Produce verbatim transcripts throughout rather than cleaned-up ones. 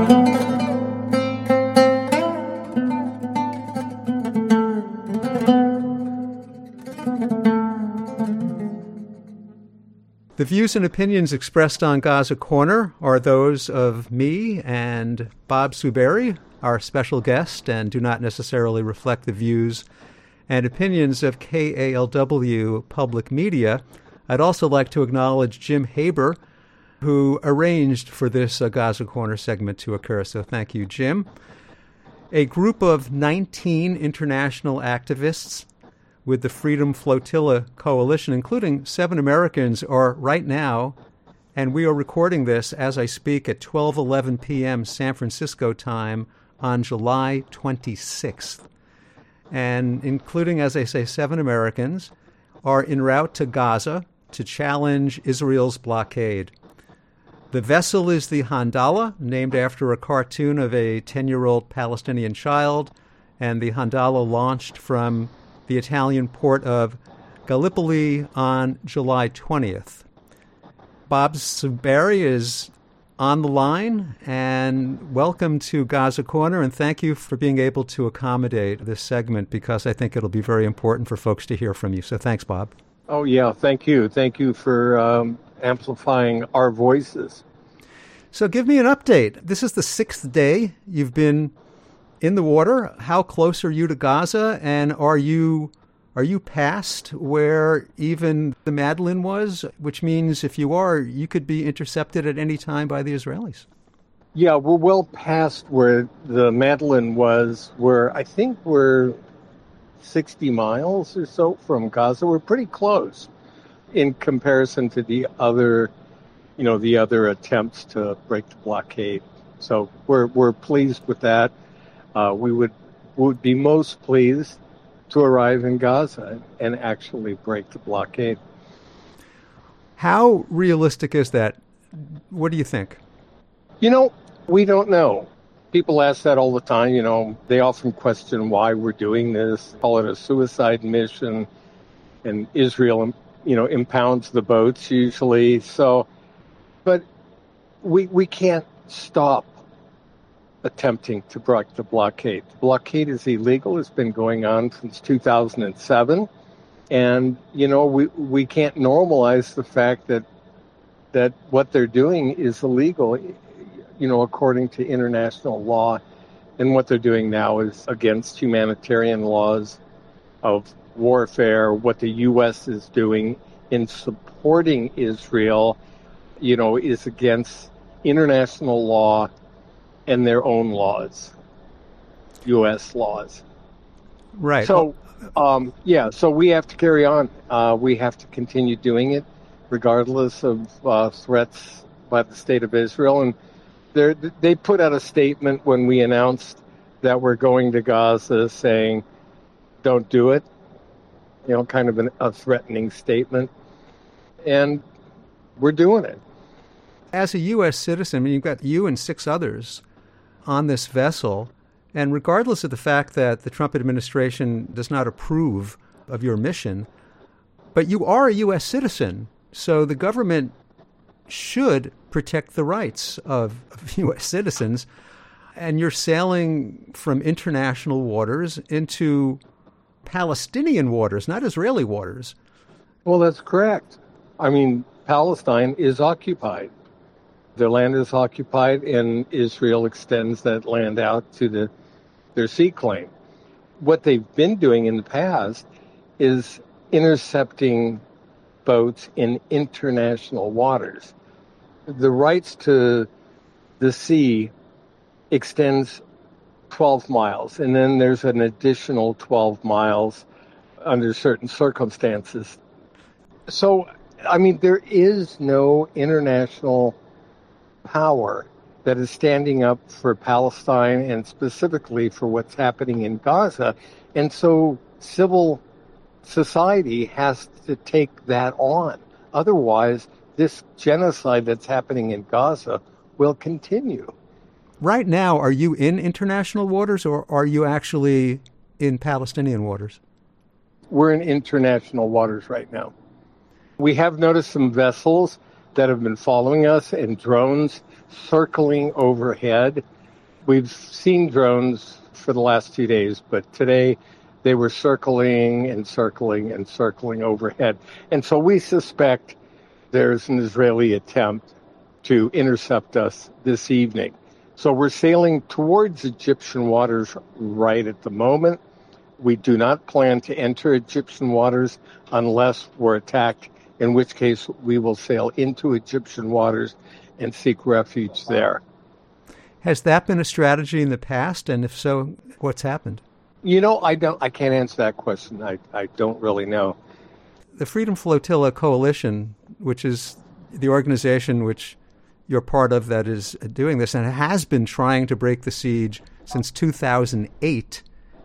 The views and opinions expressed on Gaza Corner are those of me and Bob Suberi, our special guest, and do not necessarily reflect the views and opinions of K A L W Public Media. I'd also like to acknowledge Jim Haber, who arranged for this uh, Gaza Corner segment to occur. So thank you, Jim. A group of nineteen international activists with the Freedom Flotilla Coalition, including seven Americans, are right now, and we are recording this as I speak at twelve eleven p.m. San Francisco time on July twenty-sixth. And including, as I say, seven Americans, are en route to Gaza to challenge Israel's blockade. The vessel is the Handala, named after a cartoon of a ten-year-old Palestinian child, and the Handala launched from the Italian port of Gallipoli on July twentieth. Bob Suberi is on the line, and welcome to Gaza Corner, and thank you for being able to accommodate this segment, because I think it'll be very important for folks to hear from you. So thanks, Bob. Oh, yeah, thank you. Thank you for um, amplifying our voices. So give me an update. This is the sixth day you've been in the water. How close are you to Gaza, and are you are you past where even the Madeleine was, which means if you are, you could be intercepted at any time by the Israelis? Yeah, we're well past where the Madeleine was, where I think we're sixty miles or so from Gaza. We're pretty close in comparison to the other, you know, the other attempts to break the blockade. So we're we're pleased with that. Uh, we would would be most pleased to arrive in Gaza and actually break the blockade. How realistic is that? What do you think? You know, we don't know. People ask that all the time. You know, they often question why we're doing this, call it a suicide mission, and Israel, you know, impounds the boats usually. So, but we we can't stop attempting to break the blockade. The blockade is illegal. It's been going on since two thousand seven. And, you know, we, we can't normalize the fact that that what they're doing is illegal, you know, according to international law. And what they're doing now is against humanitarian laws of warfare. What the U S is doing in supporting Israel, you know, is against international law and their own laws, U S laws. Right. So, um, yeah, so we have to carry on. Uh, we have to continue doing it regardless of uh, threats by the state of Israel. And they put out a statement when we announced that we're going to Gaza saying, don't do it, you know, kind of an, a threatening statement. And we're doing it. As a U S citizen, I mean, you've got you and six others on this vessel, and regardless of the fact that the Trump administration does not approve of your mission, but you are a U S citizen, so the government should protect the rights of, of U S citizens, and you're sailing from international waters into Palestinian waters, not Israeli waters. Well, that's correct. I mean, Palestine is occupied. Their land is occupied, and Israel extends that land out to the, their sea claim. What they've been doing in the past is intercepting boats in international waters. The rights to the sea extends twelve miles, and then there's an additional twelve miles under certain circumstances. So, I mean, there is no international power that is standing up for Palestine and specifically for what's happening in Gaza. And so civil society has to take that on. Otherwise, this genocide that's happening in Gaza will continue. Right now, are you in international waters, or are you actually in Palestinian waters? We're in international waters right now. We have noticed some vessels that have been following us and drones circling overhead. we've seen drones for the last two days, but today they were circling and circling and circling overhead. And so we suspect there's an Israeli attempt to intercept us this evening. So we're sailing towards Egyptian waters right at the moment. We do not plan to enter Egyptian waters unless we're attacked, in which case we will sail into Egyptian waters and seek refuge there. Has that been a strategy in the past? And if so, what's happened? You know, I don't. I can't answer that question. I, I don't really know. The Freedom Flotilla Coalition, which is the organization which you're part of that is doing this and has been trying to break the siege since two thousand eight.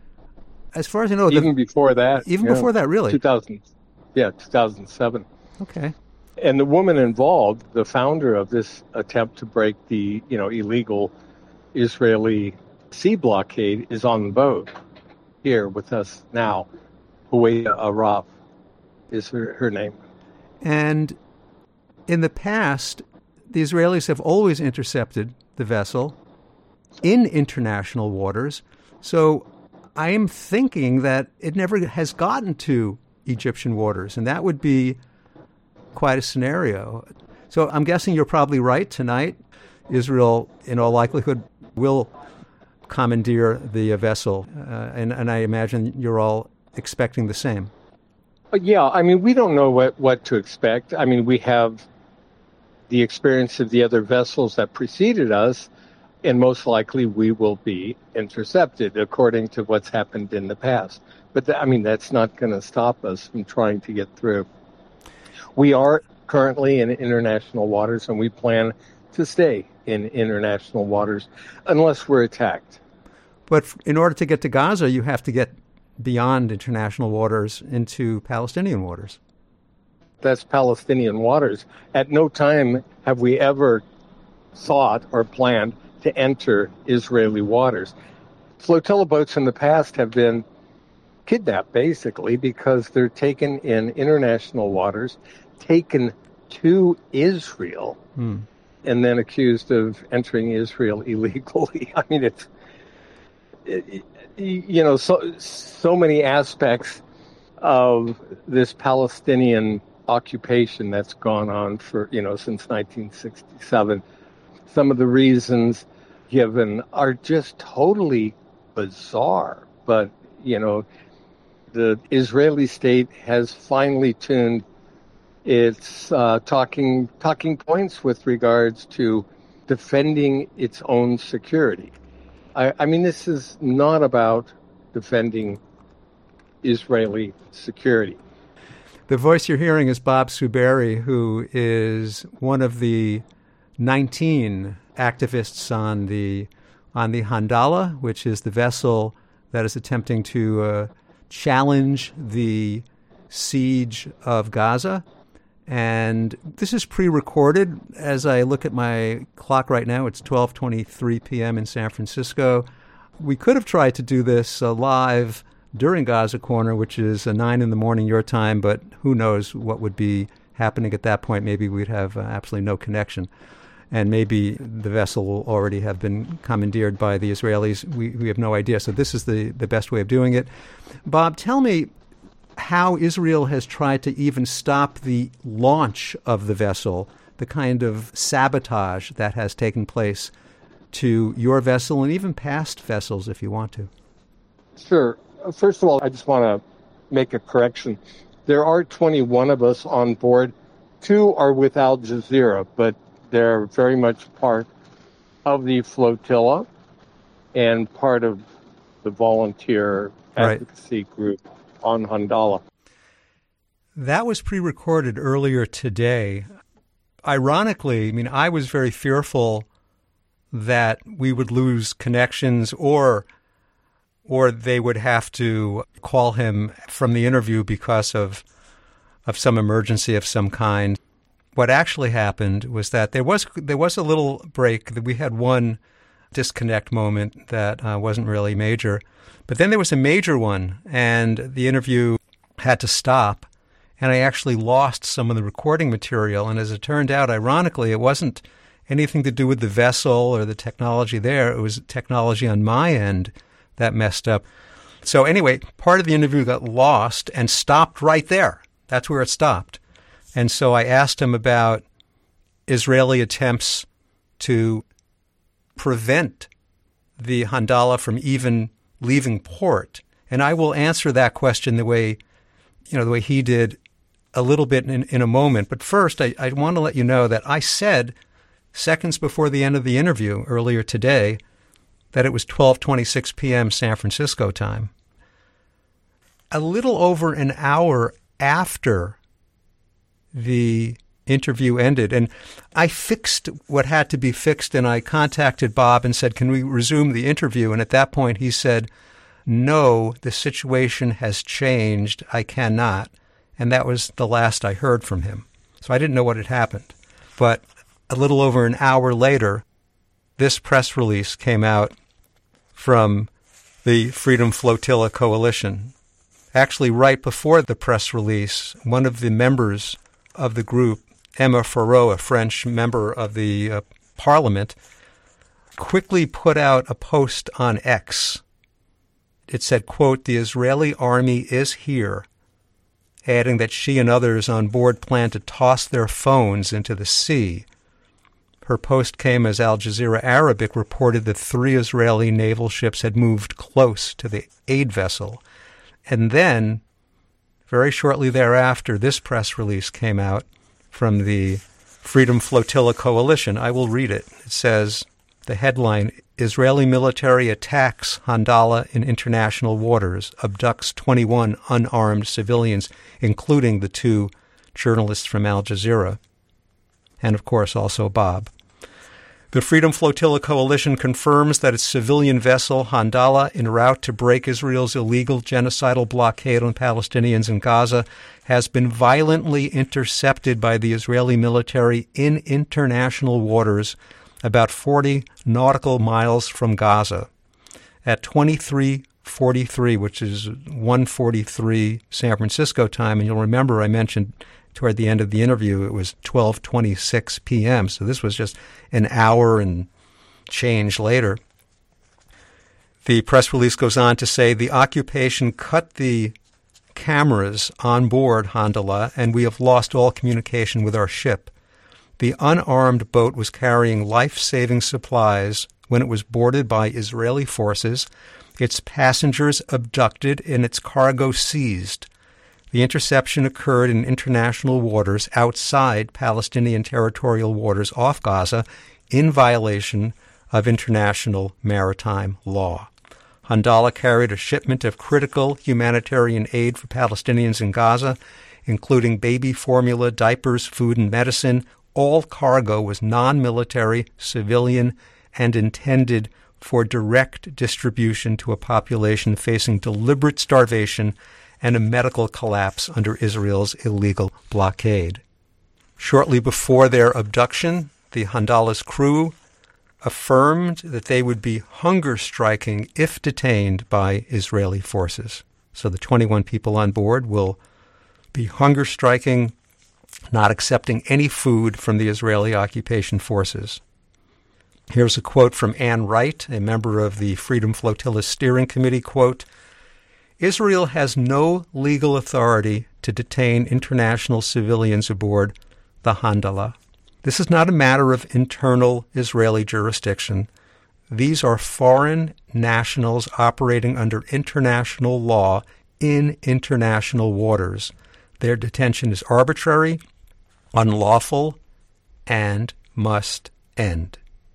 As far as I know, even the, before that, even yeah, before that, really, two thousand, yeah, two thousand seven. Okay. And the woman involved, the founder of this attempt to break the, you know, illegal Israeli sea blockade, is on the boat here with us now. Huwaidah Araf is her, her name. And in the past, the Israelis have always intercepted the vessel in international waters. So I am thinking that it never has gotten to Egyptian waters, and that would be quite a scenario. So I'm guessing you're probably right. Tonight, Israel, in all likelihood, will commandeer the vessel, uh, and, and I imagine you're all expecting the same. Yeah, I mean, we don't know what, what to expect. I mean, we have the experience of the other vessels that preceded us, and most likely we will be intercepted according to what's happened in the past. But, th- I mean, that's not going to stop us from trying to get through. We are currently in international waters, and we plan to stay in international waters unless we're attacked. But in order to get to Gaza, you have to get beyond international waters into Palestinian waters. That's Palestinian waters. At no time have we ever thought or planned to enter Israeli waters. Flotilla boats in the past have been kidnapped, basically, because they're taken in international waters, taken to Israel, hmm. and then accused of entering Israel illegally. I mean, it's, it, you know, so so many aspects of this Palestinian occupation that's gone on for, you know, since nineteen sixty-seven. Some of the reasons given are just totally bizarre, but, you know, the Israeli state has finely tuned its uh, talking talking points with regards to defending its own security. I, I mean, this is not about defending Israeli security. The voice you're hearing is Bob Suberi, who is one of the nineteen activists on the on the Handala, which is the vessel that is attempting to uh, challenge the siege of Gaza. And this is pre-recorded. As I look at my clock right now, it's twelve twenty-three p.m. in San Francisco. We could have tried to do this uh, live during Gaza Corner, which is uh, nine in the morning your time, but who knows what would be happening at that point. Maybe we'd have uh, absolutely no connection. And maybe the vessel will already have been commandeered by the Israelis. We, we have no idea. So this is the, the best way of doing it. Bob, tell me how Israel has tried to even stop the launch of the vessel, the kind of sabotage that has taken place to your vessel and even past vessels, if you want to. Sure. First of all, I just want to make a correction. There are twenty-one of us on board. Two are with Al Jazeera, but they're very much part of the flotilla and part of the volunteer advocacy right. group on Handala. That was pre-recorded earlier today. Ironically, I mean, I was very fearful that we would lose connections or or they would have to call him from the interview because of of some emergency of some kind. What actually happened was that there was there was a little break. We had one disconnect moment that uh, wasn't really major. But then there was a major one, and the interview had to stop, and I actually lost some of the recording material. And as it turned out, ironically, it wasn't anything to do with the vessel or the technology there. It was technology on my end that messed up. So anyway, part of the interview got lost and stopped right there. That's where it stopped. And so I asked him about Israeli attempts to prevent the Handala from even leaving port. And I will answer that question the way, you know, the way he did a little bit in, in a moment. But first, I, I want to let you know that I said seconds before the end of the interview earlier today that it was twelve twenty-six p.m. San Francisco time. A little over an hour after the interview ended, and I fixed what had to be fixed, and I contacted Bob and said, can we resume the interview? And at that point he said, no, the situation has changed. I cannot. And that was the last I heard from him. So I didn't know what had happened. But a little over an hour later, this press release came out from the Freedom Flotilla Coalition. Actually, right before the press release, one of the members of the group, Emma Farrow, a French member of the uh, parliament, quickly put out a post on X. It said, quote, "The Israeli army is here," adding that she and others on board plan to toss their phones into the sea. Her post came as Al Jazeera Arabic reported that three Israeli naval ships had moved close to the aid vessel. And then, very shortly thereafter, this press release came out from the Freedom Flotilla Coalition. I will read it. It says, the headline, Israeli military attacks Handala in international waters, abducts twenty-one unarmed civilians, including the two journalists from Al Jazeera, and of course also Bob. The Freedom Flotilla Coalition confirms that its civilian vessel, Handala, en route to break Israel's illegal genocidal blockade on Palestinians in Gaza, has been violently intercepted by the Israeli military in international waters about forty nautical miles from Gaza. At twenty-three forty-three, which is one forty-three San Francisco time, and you'll remember I mentioned toward the end of the interview, it was twelve twenty-six p.m., so this was just an hour and change later. The press release goes on to say, the occupation cut the cameras on board Handala, and we have lost all communication with our ship. The unarmed boat was carrying life-saving supplies when it was boarded by Israeli forces, its passengers abducted, and its cargo seized. The interception occurred in international waters outside Palestinian territorial waters off Gaza in violation of international maritime law. Handala carried a shipment of critical humanitarian aid for Palestinians in Gaza, including baby formula, diapers, food, and medicine. All cargo was non-military, civilian, and intended for direct distribution to a population facing deliberate starvation and a medical collapse under Israel's illegal blockade. Shortly before their abduction, the Handala's crew affirmed that they would be hunger striking if detained by Israeli forces. So the twenty-one people on board will be hunger striking, not accepting any food from the Israeli occupation forces. Here's a quote from Ann Wright, a member of the Freedom Flotilla Steering Committee, quote, Israel has no legal authority to detain international civilians aboard the Handala. This is not a matter of internal Israeli jurisdiction. These are foreign nationals operating under international law in international waters. Their detention is arbitrary, unlawful, and must end.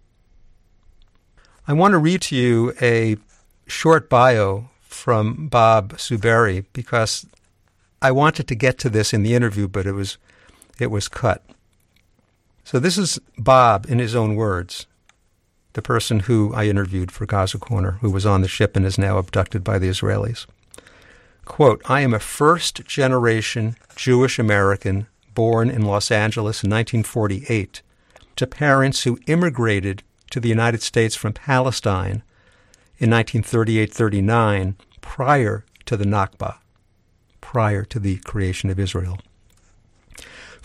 I want to read to you a short bio from Bob Zuberi because I wanted to get to this in the interview, but it was it was cut. So this is Bob in his own words, the person who I interviewed for Gaza Corner, who was on the ship and is now abducted by the Israelis. Quote, I am a first-generation Jewish American born in Los Angeles in nineteen forty-eight to parents who immigrated to the United States from Palestine in nineteen thirty-eight thirty-nine, prior to the Nakba, prior to the creation of Israel.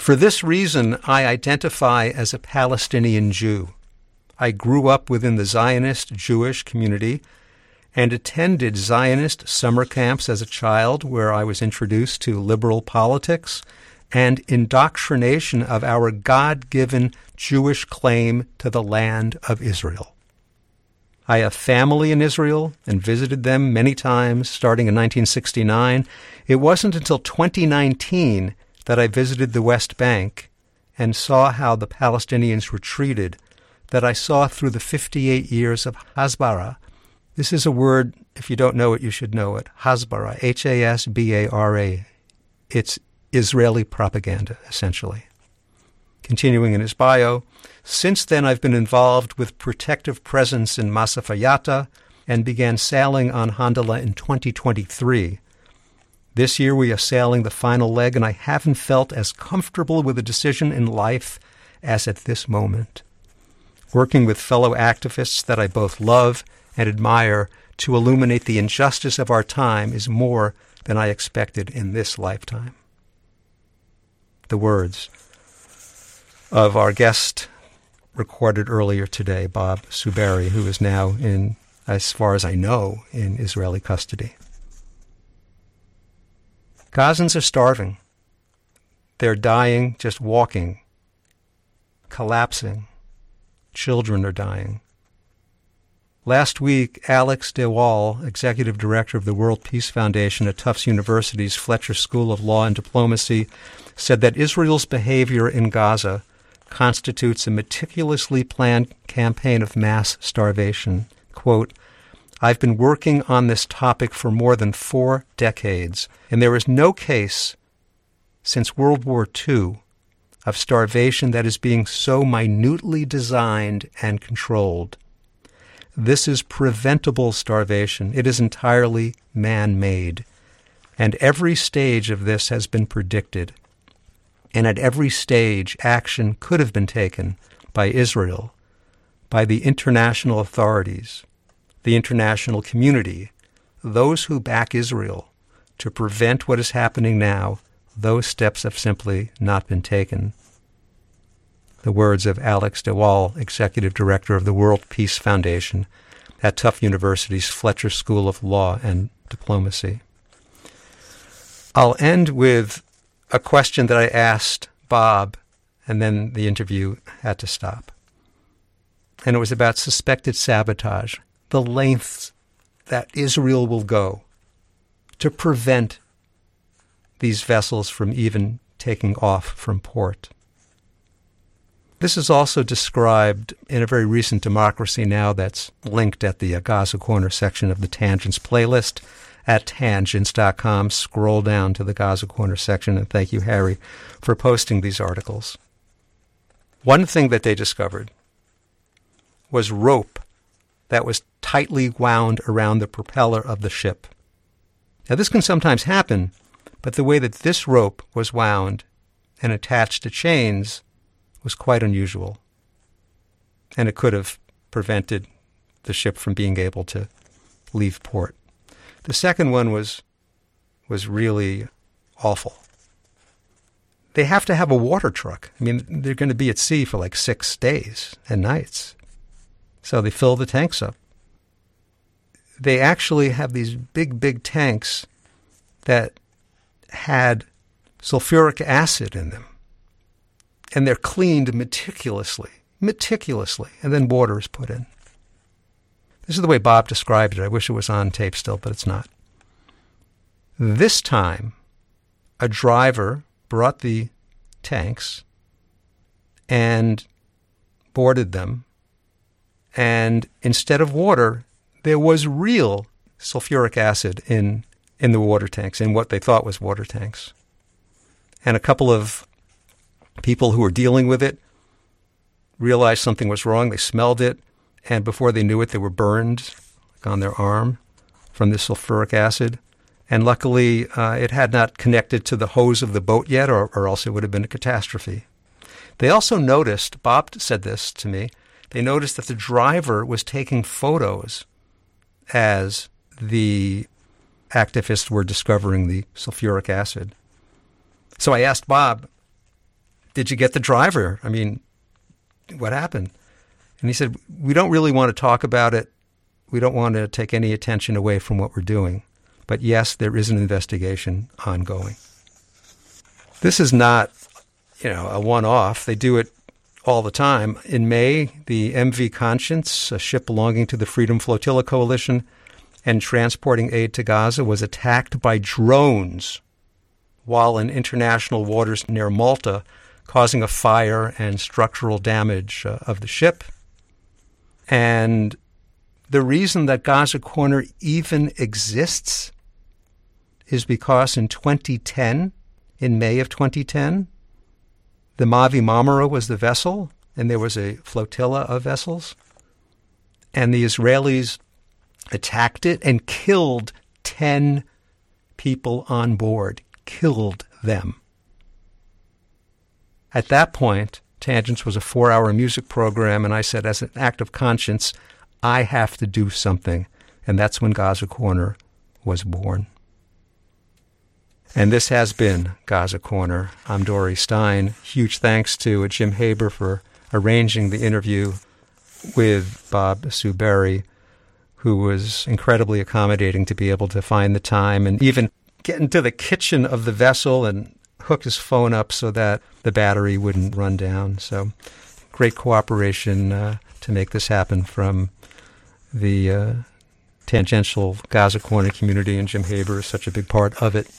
For this reason, I identify as a Palestinian Jew. I grew up within the Zionist Jewish community and attended Zionist summer camps as a child, where I was introduced to liberal politics and indoctrination of our God-given Jewish claim to the land of Israel. I have family in Israel and visited them many times, starting in nineteen sixty-nine. It wasn't until twenty nineteen that I visited the West Bank and saw how the Palestinians were treated, that I saw through the fifty-eight years of Hasbara. This is a word, if you don't know it, you should know it. Hasbara, H A S B A R A. It's Israeli propaganda, essentially. Continuing in his bio, since then I've been involved with Protective Presence in Masafayata and began sailing on Handala in twenty twenty-three. This year we are sailing the final leg, and I haven't felt as comfortable with a decision in life as at this moment. Working with fellow activists that I both love and admire to illuminate the injustice of our time is more than I expected in this lifetime. The words of our guest recorded earlier today, Bob Suberi, who is now in, as far as I know, in Israeli custody. Gazans are starving. They're dying just walking, collapsing. Children are dying. Last week, Alex de Waal, executive director of the World Peace Foundation at Tufts University's Fletcher School of Law and Diplomacy, said that Israel's behavior in Gaza constitutes a meticulously planned campaign of mass starvation. Quote, I've been working on this topic for more than four decades, and there is no case since World War Two of starvation that is being so minutely designed and controlled. This is preventable starvation. It is entirely man-made. And every stage of this has been predicted. And at every stage, action could have been taken by Israel, by the international authorities, the international community, those who back Israel, to prevent what is happening now. Those steps have simply not been taken. The words of Alex de Waal, executive director of the World Peace Foundation at Tufts University's Fletcher School of Law and Diplomacy. I'll end with a question that I asked Bob, and then the interview had to stop. And it was about suspected sabotage, the lengths that Israel will go to prevent these vessels from even taking off from port. This is also described in a very recent Democracy Now! That's linked at the Gaza Corner section of the Tangents playlist at tangents dot com. Scroll down to the Gaza Corner section, and thank you, Harry, for posting these articles. One thing that they discovered was rope that was tightly wound around the propeller of the ship. Now, this can sometimes happen, but the way that this rope was wound and attached to chains was quite unusual, and it could have prevented the ship from being able to leave port. The second one was was really awful. They have to have a water truck. I mean, they're going to be at sea for like six days and nights. So they fill the tanks up. They actually have these big, big tanks that had sulfuric acid in them. And they're cleaned meticulously, meticulously, and then water is put in. This is the way Bob described it. I wish it was on tape still, but it's not. This time, a driver brought the tanks and boarded them, and instead of water, there was real sulfuric acid in, in the water tanks, in what they thought was water tanks. And a couple of people who were dealing with it realized something was wrong. They smelled it, and before they knew it, they were burned like on their arm from the sulfuric acid. And luckily, uh, it had not connected to the hose of the boat yet, or, or else it would have been a catastrophe. They also noticed, Bob said this to me, they noticed that the driver was taking photos as the activists were discovering the sulfuric acid. So I asked Bob, did you get the driver? I mean, what happened? And he said, we don't really want to talk about it. We don't want to take any attention away from what we're doing. But yes, there is an investigation ongoing. This is not, you know, a one-off. They do it all the time. In May, the M V Conscience, a ship belonging to the Freedom Flotilla Coalition and transporting aid to Gaza, was attacked by drones while in international waters near Malta, causing a fire and structural damage uh, of the ship. And the reason that Gaza Corner even exists is because in twenty ten, in May of twenty ten, the Mavi Marmara was the vessel, and there was a flotilla of vessels, and the Israelis attacked it and killed ten people on board, killed them. At that point, Tangents was a four-hour music program, and I said, as an act of conscience, I have to do something. And that's when Gaza Corner was born. And this has been Gaza Corner. I'm Dory Stein. Huge thanks to Jim Haber for arranging the interview with Bob Suberi, who was incredibly accommodating to be able to find the time and even get into the kitchen of the vessel and hook his phone up so that the battery wouldn't run down. So great cooperation uh, to make this happen from the uh, tangential Gaza Corner community, and Jim Haber is such a big part of it.